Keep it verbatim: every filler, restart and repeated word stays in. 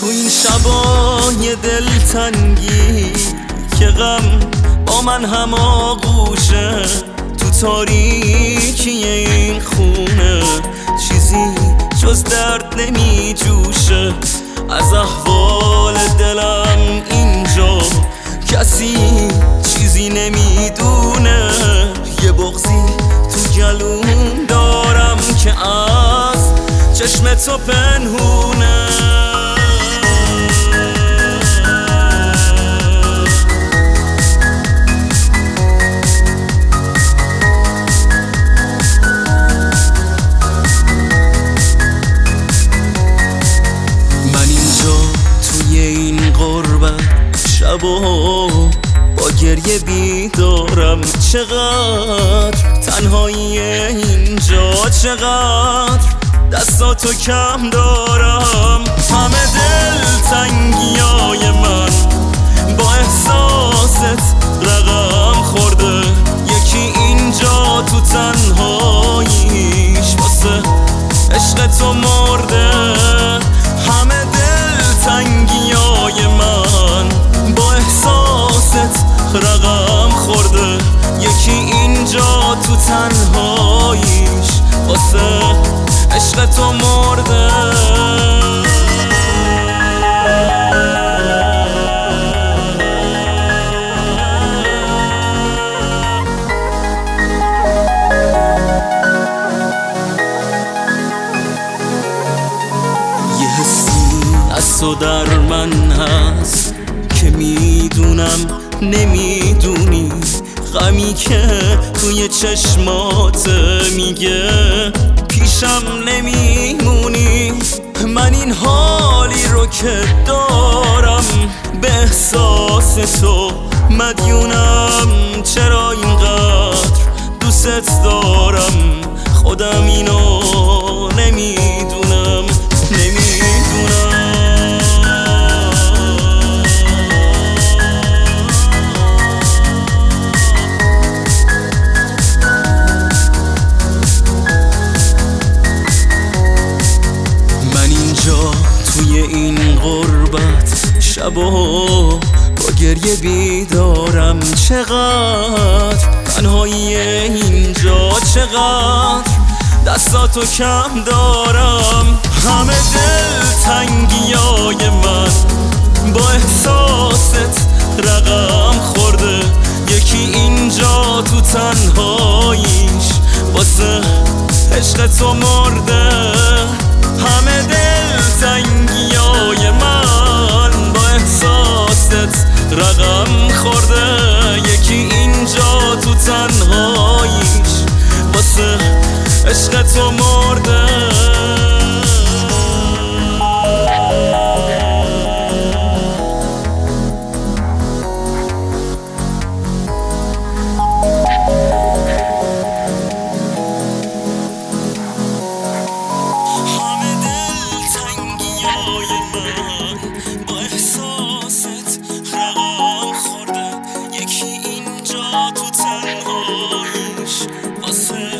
این شبای دلتنگی که غم با من هم آغوشه، تو تاریکی این خونه چیزی جز درد نمی جوشه. از احوال دلم اینجا کسی چیزی نمیدونه. یه بغضی تو گلوم دارم که از چشم تو پنهونه. شبا با گریه بیدارم، چقدر تنهایی اینجا، چقدر دستاتو کم دارم. همه دلتنگیای من با احساست رقم خورده. یکی اینجا تو تنهاییش واسه عشق تو مرده. همه دلتنگیای من با احساست رقم خورده. یکی اینجا تو تنهاییش واسه عشق تو مرده. یه حسی از تو در من هست که میدونم نمیدونی. غمی که توی چشمات میگه پیشم نمیمونی. من این حالی رو که دارم به احساس تو مدیونم. چرا اینقدر دوست دارم خودم اینو نمیدونم نمیدونم. توی این غربت شبا با گریه بیدارم، چقدر تنهایی اینجا، چقدر دستاتو کم دارم. همه دلتنگیای من با احساست رقم خورده. یکی اینجا تو تنهاییش واسه عشق تو مرده. همه دلتنگیای من با احساست رقم خورده. یکی اینجا تو تنهاییش واسه عشق تو مرده. با احساست رقم خورده. یکی اینجا تو تنهاییش واسه